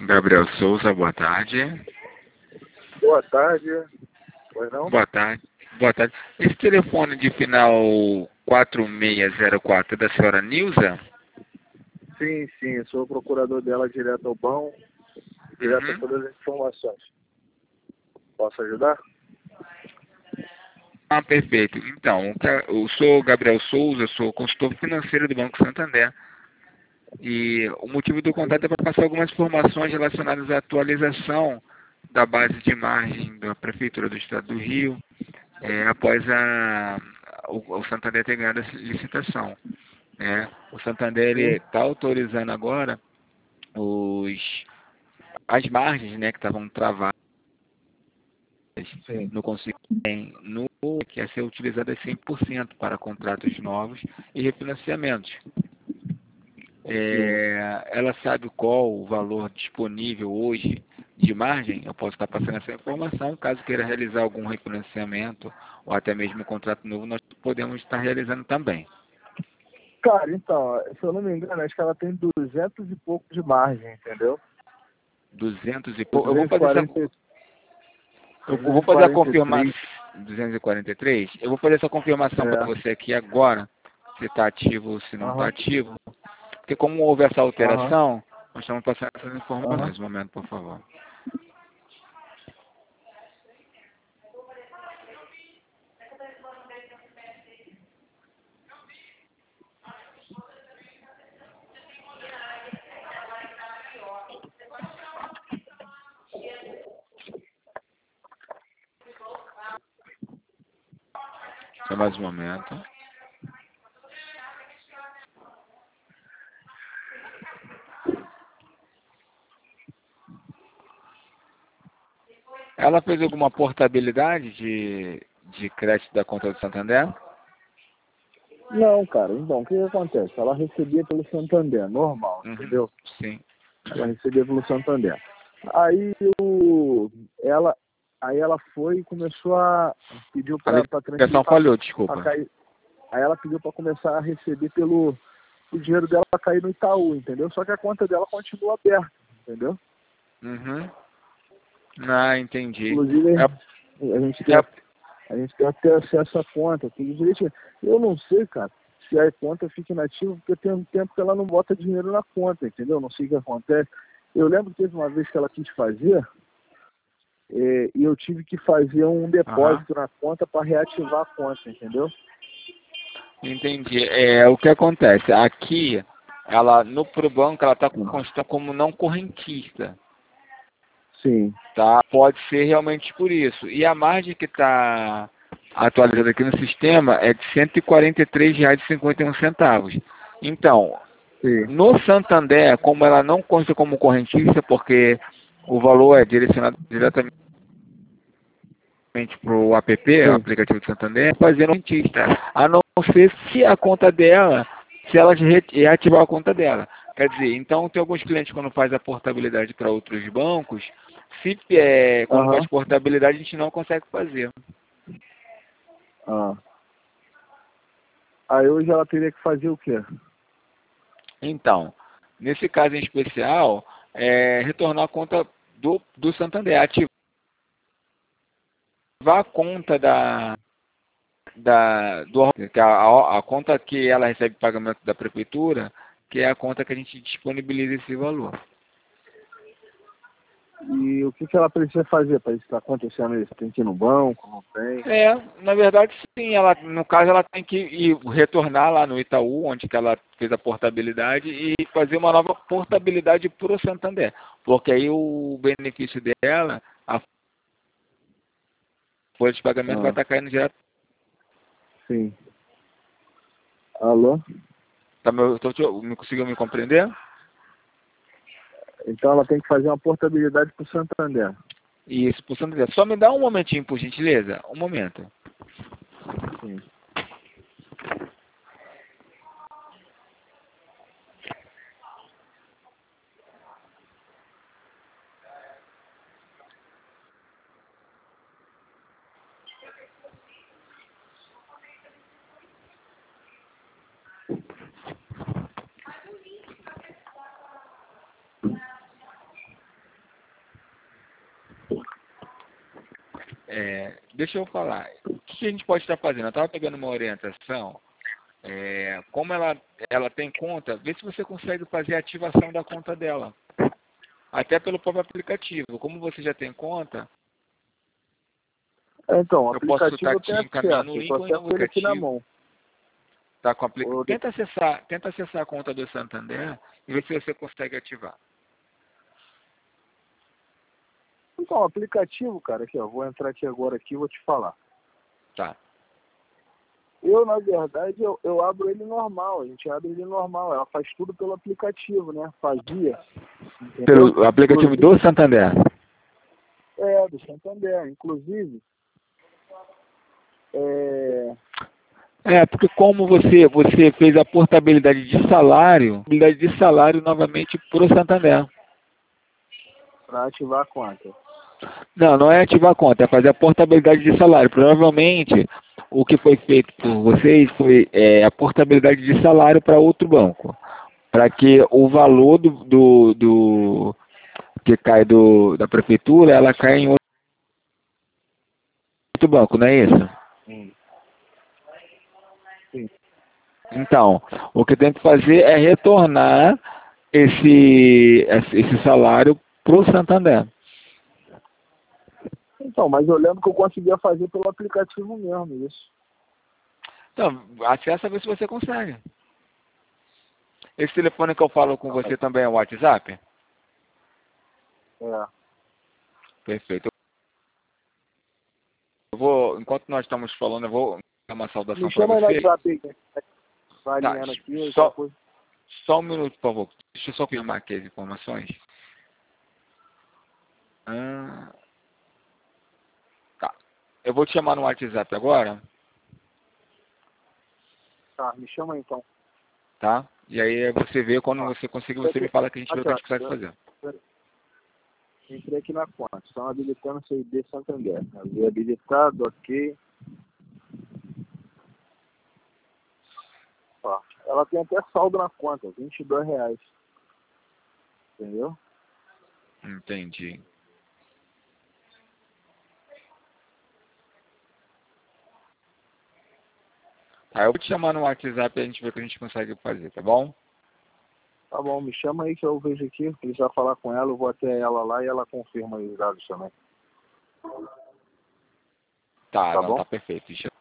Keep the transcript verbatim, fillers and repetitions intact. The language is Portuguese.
Gabriel Souza, boa tarde. Boa tarde. Pois não? Boa tarde. Boa tarde. Esse telefone de final quatro seis zero quatro é da senhora Nilza? Sim, sim. Eu sou o procurador dela direto ao bom, direto a Uhum. todas as informações. Posso ajudar? Ah, perfeito. Então, eu sou Gabriel Souza, sou consultor financeiro do Banco Santander. E o motivo do contato é para passar algumas informações relacionadas à atualização da base de margem da Prefeitura do Estado do Rio, é, após a, o, o Santander ter ganhado a licitação. Né? O Santander Sim, está autorizando agora os, as margens, né, que estavam travadas sim. no Conselho, no que ia ser utilizadas cem por cento para contratos novos e refinanciamentos. Sim. É, ela sabe qual o valor disponível hoje de margem? Eu posso estar passando essa informação. Caso queira realizar algum refinanciamento ou até mesmo um contrato novo, nós podemos estar realizando também. Cara, então, se eu não me engano, acho que ela tem duzentos e pouco de margem, entendeu? duzentos e pouco. Eu vou duzentos e fazer essa, quarenta, eu vou fazer a confirmação. duzentos e quarenta e três. duzentos e quarenta e três. Eu vou fazer essa confirmação para É. você aqui agora, se está ativo ou se não está Aham. ativo. Porque como houve essa Aham. alteração, nós estamos passando essas Aham. informações. Um momento, por favor. Só mais um momento. Ela fez alguma portabilidade de, de crédito da conta do Santander? Não, cara, então, o que, que acontece? Ela recebia pelo Santander, normal, Uhum, entendeu? sim. Ela recebia pelo Santander. Aí o, ela, aí ela foi e começou a pediu A para transferir ligação falhou, para desculpa. cair. Aí ela pediu para começar a receber pelo o dinheiro dela para cair no Itaú, entendeu? Só que a conta dela continua aberta, entendeu? Uhum. Ah, entendi. Inclusive É, a gente tem é, a gente tem até acesso à conta, tudo direitinho. Eu não sei, cara, se a conta fica inativa, porque tem um tempo que ela não bota dinheiro na conta, entendeu? Não sei o que acontece. Eu lembro que teve uma vez que ela quis fazer, é, e eu tive que fazer um aham, depósito na conta para reativar a conta, entendeu? entendi. É, o que acontece? Aqui, ela, no pro banco, ela está Hum. constando como não correntista. Sim, Tá? Pode ser realmente por isso. E a margem que está atualizada aqui no sistema é de cento e quarenta e três reais e cinquenta e um centavos. Então, sim, no Santander, como ela não consta como correntista, porque o valor é direcionado diretamente para o app, o sim. aplicativo do Santander, fazendo correntista. A não ser se a conta dela, se ela re- reativar a conta dela. Quer dizer, então tem alguns clientes quando faz a portabilidade para outros bancos, se é, quando faz Aham. portabilidade a gente não consegue fazer. Ah. Aí hoje ela teria que fazer o quê? Então, nesse caso em especial, é, retornar a conta do, do Santander, ativar a conta da, da, do, que a, a, a conta que ela recebe pagamento da prefeitura, que é a conta que a gente disponibiliza esse valor. E o que, que ela precisa fazer para isso estar acontecendo isso? Tem que ir no banco, não tem? É, na verdade sim, ela, no caso ela tem que ir retornar lá no Itaú, onde que ela fez a portabilidade, e fazer uma nova portabilidade para o Santander. Porque aí o benefício dela, a folha de pagamento vai Ah, estar caindo direto. sim. Alô? Tá, meu, tô, tô, me conseguiu me compreender? Então ela tem que fazer uma portabilidade para o Santander. Isso, por Santander. Só me dá um momentinho, por gentileza. Um momento. Sim. é, deixa eu falar. O que a gente pode estar fazendo? Eu estava pegando uma orientação. É, como ela, ela tem conta, vê se você consegue fazer a ativação da conta dela. Até pelo próprio aplicativo. Como você já tem conta, Então, o eu posso aplicativo estar eu te tenho encaminhando o acesso, eu link só ou no acesso ele aqui na aplicativo. mão. Tá com aplica... Ou- tenta, acessar, tenta acessar a conta do Santander e ver se você consegue ativar. Então, o aplicativo, cara, aqui, ó, vou entrar aqui agora aqui e vou te falar. Tá. Eu, na verdade, eu, eu abro ele normal, a gente abre ele normal, ela faz tudo pelo aplicativo, né? Fazia. Entendeu? Pelo aplicativo Inclusive, do Santander. é, do Santander, inclusive. É, É, porque como você, você fez a portabilidade de salário, portabilidade de salário novamente para o Santander. para ativar a conta. Não, não é ativar a conta, é fazer a portabilidade de salário. Provavelmente, o que foi feito por vocês foi é, a portabilidade de salário para outro banco. Para que o valor do, do, do que cai do, da prefeitura, ela cai em outro banco, não é isso? Hum. Sim. Então, o que tem que fazer é retornar esse, esse salário para o Santander. Então, mas eu lembro que eu conseguia fazer pelo aplicativo mesmo, isso. Então, acessa, ver se você consegue. Esse telefone que eu falo com você também é o WhatsApp? É. Perfeito. Eu vou, enquanto nós estamos falando, eu vou dar uma saudação Me para chama aí no você. WhatsApp aí, vai Tá, alinhando aqui. só, Depois... só um minuto, por favor. Deixa eu só confirmar aqui as informações. Ah, tá. Eu vou te chamar no WhatsApp agora, Tá, me chama aí, então. tá? E aí você vê, quando Tá. você conseguir, você me fala que a gente vê o que a gente consegue fazer. Entrei aqui na conta. Estão habilitando o C I D Santander. Havia habilitado, ok. Ó, ela tem até saldo na conta, vinte e dois reais. Entendeu? Entendi. Tá, eu vou te chamar no WhatsApp e a gente vê o que a gente consegue fazer, tá bom? Tá bom, me chama aí que eu vejo aqui. Precisar falar com ela, eu vou até ela lá e ela confirma aí os dados também. Tá, Tá não, bom? tá perfeito. Deixa